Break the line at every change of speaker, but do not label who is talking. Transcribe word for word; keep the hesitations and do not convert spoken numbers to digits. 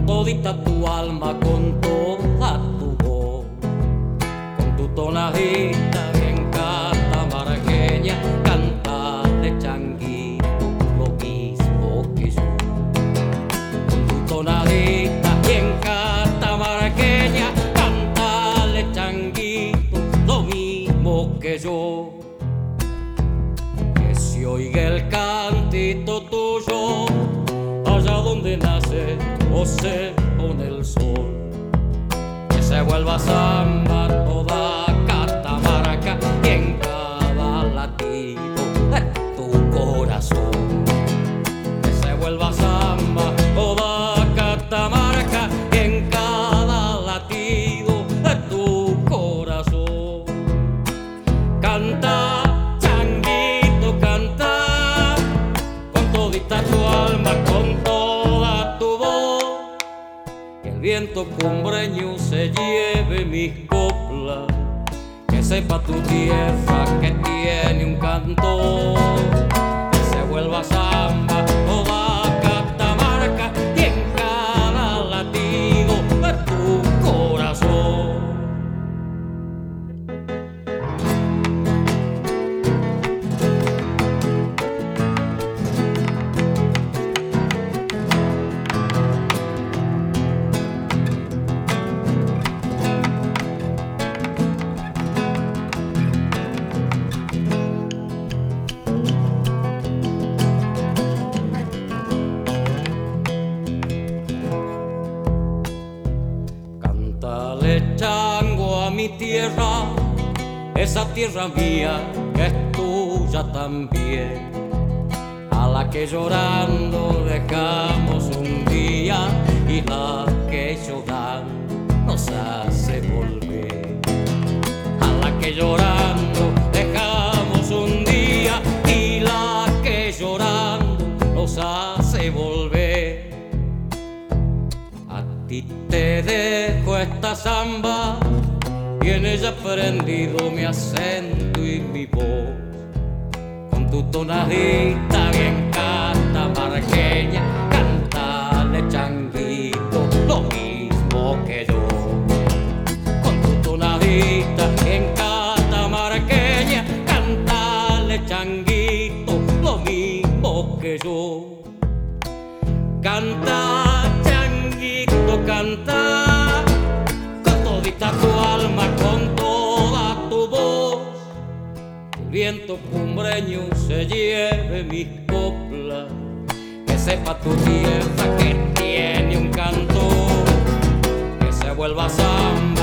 todita tu alma, con toda tu voz, con tu tonadita bien catamarqueña, cántale changuito lo mismo que yo. Con tu tonadita bien catamarqueña, cántale changuito lo mismo que yo. Que se oiga el cantito tuyo allá donde nace o se pone el sol, que se vuelva samba toda Catamarca y en cada latido de tu corazón. Que se vuelva samba toda Catamarca y en cada latido de tu corazón. Canta, changuito, canta, con todita tu alma, con toda tu voz. Que el viento cumbreño se lleve mis coplas, que sepa tu tierra que tiene un canto. Que se vuelva samba toda Catamarca y en cada latido de tu corazón. Cántale chango a mi tierra, esa tierra mía que es tuya también, a la que llorando dejamos un día y la que llorando nos hace volver. A la que llorando dejamos un día y la que llorando nos hace volver. A ti te dejo esta samba y en ella prendido mi acento y mi voz, con tu tonadita bien catamarqueña, cántale changuito lo mismo que yo. Con tu tonadita bien catamarqueña, cántale changuito lo mismo que yo. Canta, changuito, canta, con todita tu alma, con toda tu voz. El viento cumbreño se lleve mis coplas, que sepa tu tierra que tiene un canto. Que se vuelva samba